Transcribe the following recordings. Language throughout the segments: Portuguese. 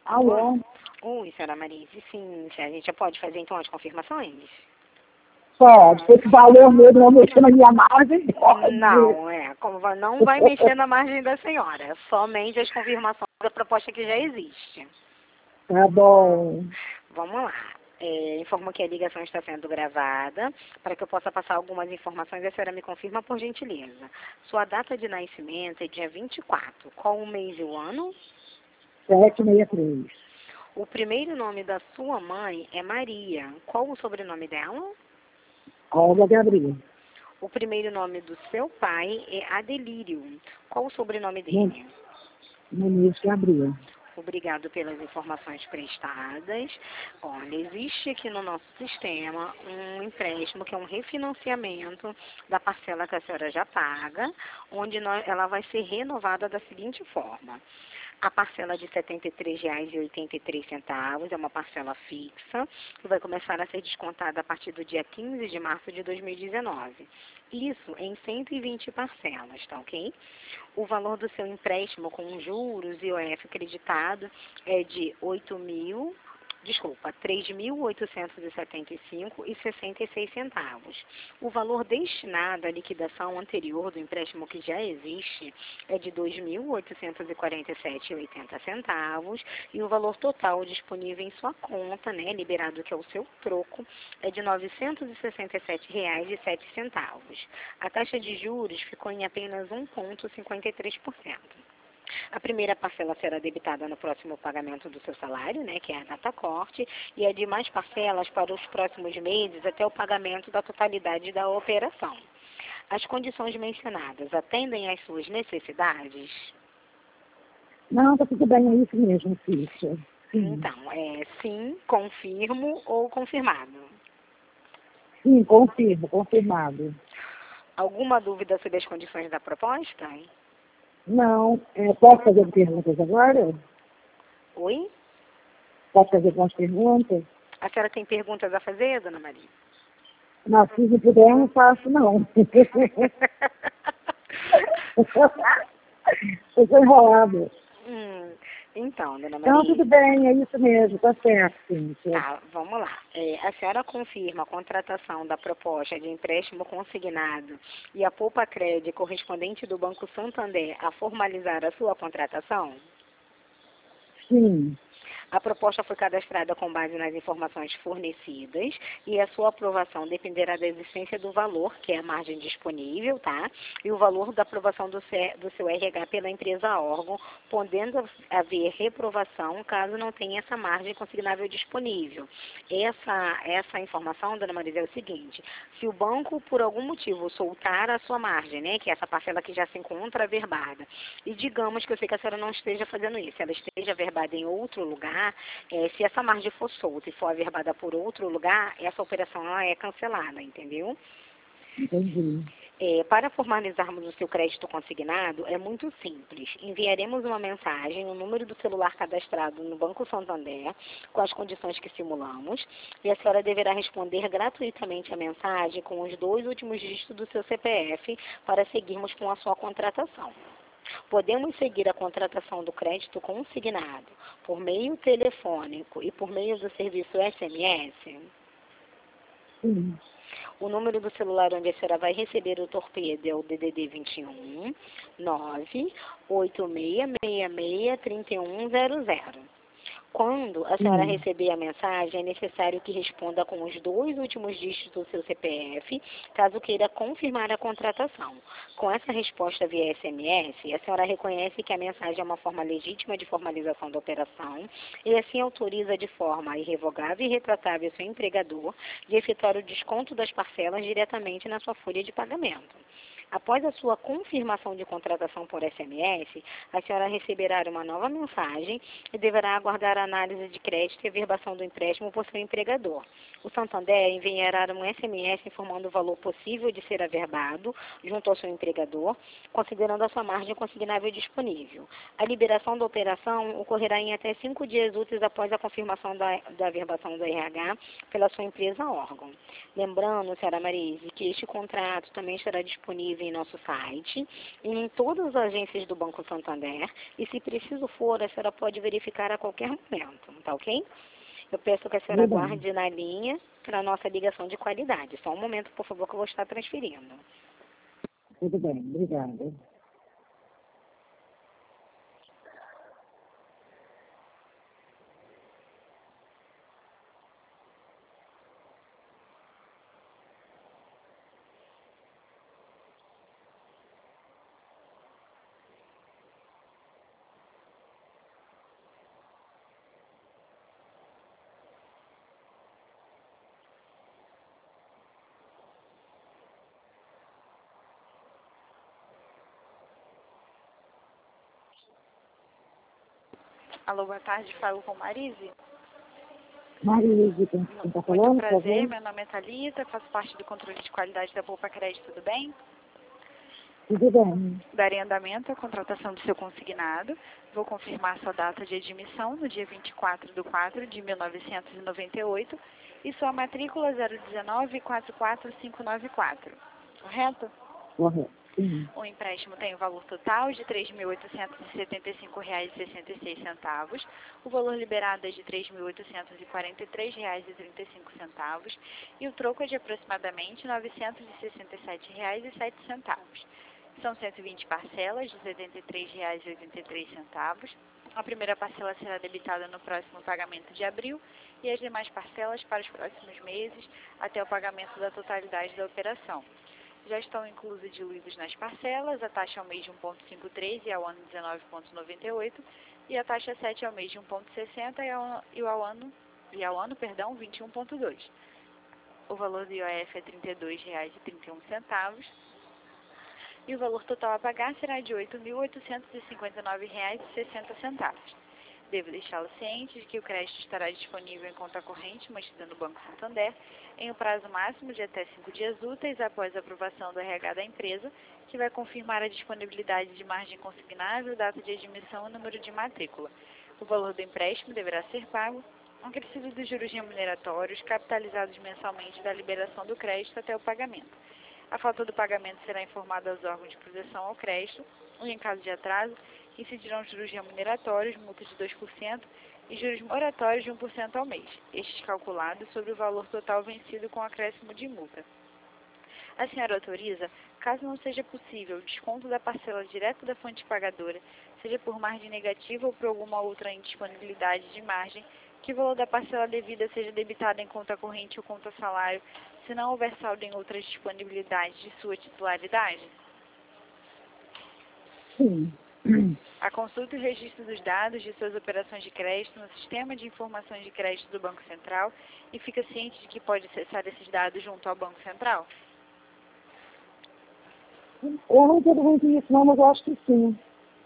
Alô? Oi, senhora Marise. Sim, a gente já pode fazer então as confirmações? Pode. Se esse valor mesmo não mexer na minha margem, pode. Não vai mexer na margem da senhora. Somente as confirmações da proposta que já existe. Tá bom. Vamos lá. Informo que a ligação está sendo gravada. Para que eu possa passar algumas informações, a senhora me confirma por gentileza. Sua data de nascimento é dia 24. Qual o mês e o ano? 763. O primeiro nome da sua mãe é Maria. Qual o sobrenome dela? Olga Gabriel. O primeiro nome do seu pai é Adelírio. Qual o sobrenome dele? Muniz Gabriel. Obrigado pelas informações prestadas. Olha, existe aqui no nosso sistema um empréstimo que é um refinanciamento da parcela que a senhora já paga, onde ela vai ser renovada da seguinte forma. A parcela de R$ 73,83 é uma parcela fixa, que vai começar a ser descontada a partir do dia 15 de março de 2019. Isso em 120 parcelas, tá ok? O valor do seu empréstimo com juros e IOF acreditado é de R$ 3.875,66. O valor destinado à liquidação anterior do empréstimo que já existe é de R$ 2.847,80 e o valor total disponível em sua conta, liberado que é o seu troco, é de R$ 967,07. A taxa de juros ficou em apenas 1,53%. A primeira parcela será debitada no próximo pagamento do seu salário, que é a data corte, e a demais parcelas para os próximos meses até o pagamento da totalidade da operação. As condições mencionadas atendem às suas necessidades? Não, tá tudo bem, é isso mesmo, Cícia. Sim. Então, sim, confirmo ou confirmado? Sim, confirmado. Alguma dúvida sobre as condições da proposta? Não, posso fazer perguntas agora? Oi? Posso fazer algumas perguntas? A senhora tem perguntas a fazer, dona Maria? Não, se não puder, eu não faço, não. Eu sou enrolada. Então, dona Maria... Não, tudo bem, é isso mesmo, tá certo, Cíntia. Tá, vamos lá. A senhora confirma a contratação da proposta de empréstimo consignado e a Poupa Crédito correspondente do Banco Santander a formalizar a sua contratação? Sim. A proposta foi cadastrada com base nas informações fornecidas e a sua aprovação dependerá da existência do valor, que é a margem disponível, tá? E o valor da aprovação do seu RH pela empresa órgão, podendo haver reprovação caso não tenha essa margem consignável disponível. Essa informação, dona Marisa, é o seguinte: se o banco, por algum motivo, soltar a sua margem, que é essa parcela que já se encontra averbada, e digamos que eu sei que a senhora não esteja fazendo isso, ela esteja averbada em outro lugar, se essa margem for solta e for averbada por outro lugar, essa operação ela é cancelada, entendeu? Entendi. Para formalizarmos o seu crédito consignado, é muito simples. Enviaremos uma mensagem no número do celular cadastrado no Banco Santander, com as condições que simulamos, e a senhora deverá responder gratuitamente a mensagem com os 2 últimos dígitos do seu CPF para seguirmos com a sua contratação. Podemos seguir a contratação do crédito consignado por meio telefônico e por meio do serviço SMS? Sim. O número do celular onde a senhora vai receber o torpedo é o DDD 21 986663100. Quando a senhora receber a mensagem, é necessário que responda com os 2 últimos dígitos do seu CPF, caso queira confirmar a contratação. Com essa resposta via SMS, a senhora reconhece que a mensagem é uma forma legítima de formalização da operação e assim autoriza de forma irrevogável e retratável seu empregador de efetuar o desconto das parcelas diretamente na sua folha de pagamento. Após a sua confirmação de contratação por SMS, a senhora receberá uma nova mensagem e deverá aguardar a análise de crédito e averbação do empréstimo por seu empregador. O Santander enviará um SMS informando o valor possível de ser averbado junto ao seu empregador, considerando a sua margem consignável disponível. A liberação da operação ocorrerá em até 5 dias úteis após a confirmação da averbação do RH pela sua empresa órgão. Lembrando, senhora Marise, que este contrato também estará disponível disponível em nosso site e em todas as agências do Banco Santander. E se preciso for, a senhora pode verificar a qualquer momento, tá ok? Eu peço que a senhora Tudo bem. aguarde na linha para a nossa ligação de qualidade. Só um momento, por favor, que eu vou estar transferindo. Tudo bem, obrigada. Alô, boa tarde, falo com Marise. Marise, quem está falando? Muito por favor? prazer, meu nome é Thalita, faço parte do controle de qualidade da Poupa Crédito, tudo bem? Tudo bem. Darei andamento à contratação do seu consignado. Vou confirmar sua data de admissão no dia 24/4 de 1998 e sua matrícula 019-44594, correto? Correto. Sim. O empréstimo tem o valor total de R$ 3.875,66. O valor liberado é de R$ 3.843,35 e o troco é de aproximadamente R$ 967,07. São 120 parcelas de R$ 73,83. A primeira parcela será debitada no próximo pagamento de abril e as demais parcelas para os próximos meses até o pagamento da totalidade da operação. Já estão inclusos diluídos nas parcelas, a taxa ao mês de 1,53 e ao ano 19,98 e a taxa 7 ao mês de 1,60 e ao ano 21,2. O valor do IOF é R$ 32,31 e o valor total a pagar será de R$ 8.859,60. Devo deixá-lo ciente de que o crédito estará disponível em conta corrente mantida no Banco Santander em um prazo máximo de até 5 dias úteis após a aprovação do RH da empresa, que vai confirmar a disponibilidade de margem consignável, data de admissão e número de matrícula. O valor do empréstimo deverá ser pago, acrescido dos juros remuneratórios, capitalizados mensalmente da liberação do crédito até o pagamento. A falta do pagamento será informada aos órgãos de proteção ao crédito e, em caso de atraso, incidirão juros remuneratórios, multa de 2% e juros moratórios de 1% ao mês, estes calculados sobre o valor total vencido com acréscimo de multa. A senhora autoriza, caso não seja possível, o desconto da parcela direto da fonte pagadora, seja por margem negativa ou por alguma outra indisponibilidade de margem, que o valor da parcela devida seja debitado em conta corrente ou conta salário, se não houver saldo em outras disponibilidades de sua titularidade? Sim. A consulta e o registro dos dados de suas operações de crédito no Sistema de Informações de Crédito do Banco Central e fica ciente de que pode acessar esses dados junto ao Banco Central? Eu não entendo muito isso, não, mas eu acho que sim.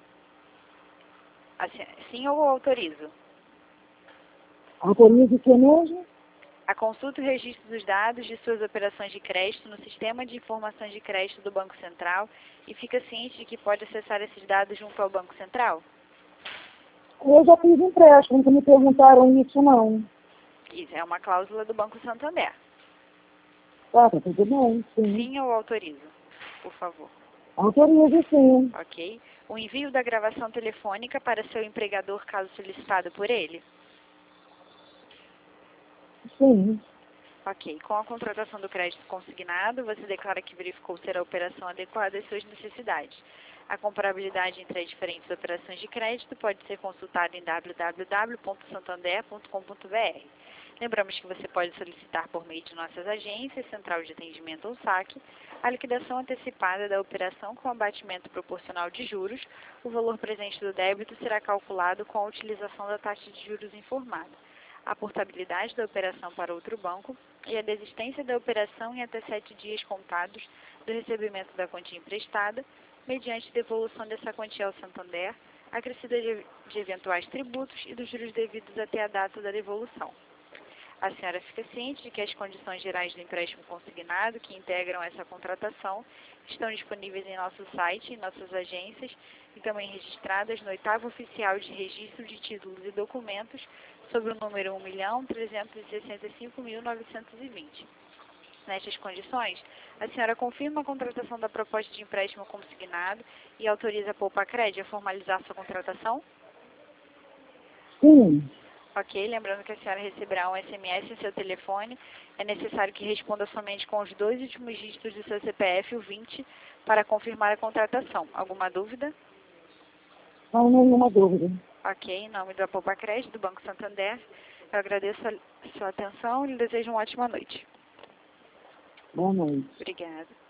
Sim ou autorizo? Autoriza o que mesmo? A consulta e o registro dos dados de suas operações de crédito no Sistema de Informações de Crédito do Banco Central e fica ciente de que pode acessar esses dados junto ao Banco Central? Eu já fiz empréstimo, nunca me perguntaram isso, não. Isso é uma cláusula do Banco Santander. Tá tudo bem, sim. Sim ou autorizo? Por favor. Autoriza, sim. Ok. O envio da gravação telefônica para seu empregador, caso solicitado por ele? Sim. Ok. Com a contratação do crédito consignado, você declara que verificou ser a operação adequada às suas necessidades. A comparabilidade entre as diferentes operações de crédito pode ser consultada em www.santander.com.br. Lembramos que você pode solicitar por meio de nossas agências, Central de Atendimento ou SAC, a liquidação antecipada da operação com abatimento proporcional de juros. O valor presente do débito será calculado com a utilização da taxa de juros informada. A portabilidade da operação para outro banco e a desistência da operação em até 7 dias contados do recebimento da quantia emprestada, mediante devolução dessa quantia ao Santander, acrescida de eventuais tributos e dos juros devidos até a data da devolução. A senhora fica ciente de que as condições gerais do empréstimo consignado que integram essa contratação estão disponíveis em nosso site, em nossas agências e também registradas no 8º Oficial de Registro de Títulos e Documentos, sob o número 1.365.920. nestas condições, a senhora confirma a contratação da proposta de empréstimo consignado e autoriza a Poupa-Cred a formalizar sua contratação? Sim. Ok, lembrando que a senhora receberá um SMS em seu telefone. É necessário que responda somente com os 2 últimos dígitos do seu CPF, o 20, para confirmar a contratação. Alguma dúvida? Não, nenhuma dúvida. Ok, em nome da Poupa-Cred, do Banco Santander, eu agradeço a sua atenção e lhe desejo uma ótima noite. Boa noite. Obrigada.